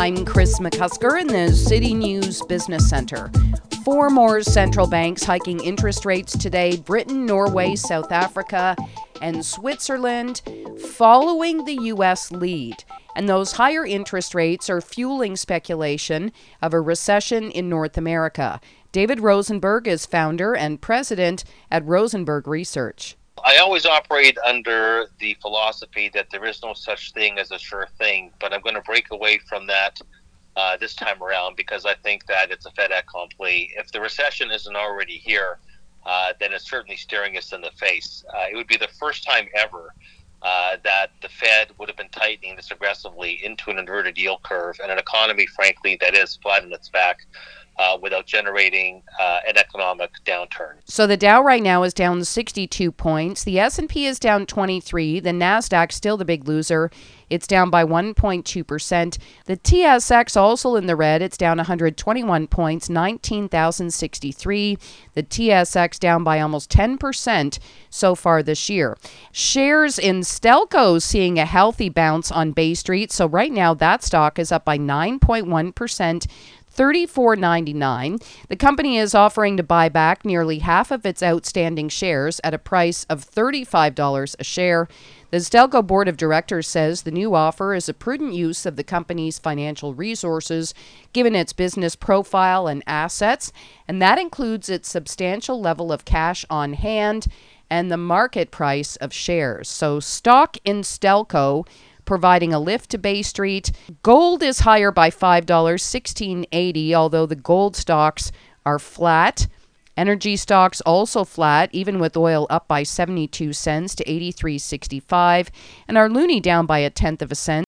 I'm Chris McCusker in the City News Business Center. 4 more central banks hiking interest rates today: Britain, Norway, South Africa, and Switzerland, following the U.S. lead. And those higher interest rates are fueling speculation of a recession in North America. David Rosenberg is founder and president at Rosenberg Research. I always operate under the philosophy that there is no such thing as a sure thing, but I'm going to break away from that this time around because I think that it's a fait accompli. If the recession isn't already here, then it's certainly staring us in the face. It would be the first time ever that the Fed would have been tightening this aggressively into an inverted yield curve and an economy, frankly, that is flat on its back without generating an economic downturn. So the Dow right now is down 62 points. The S&P is down 23. The NASDAQ, still the big loser. It's down by 1.2%. The TSX also in the red. It's down 121 points, 19,063. The TSX down by almost 10% so far this year. Shares in Stelco seeing a healthy bounce on Bay Street. So right now that stock is up by 9.1%. $34.99. The company is offering to buy back nearly half of its outstanding shares at a price of $35 a share. The Stelco Board of Directors says the new offer is a prudent use of the company's financial resources, given its business profile and assets, and that includes its substantial level of cash on hand and the market price of shares. So stock in Stelco providing a lift to Bay Street. Gold is higher by $5, $16.80, although the gold stocks are flat. Energy stocks also flat, even with oil up by 72 cents to $83.65, and our loonie down by 1/10 of a cent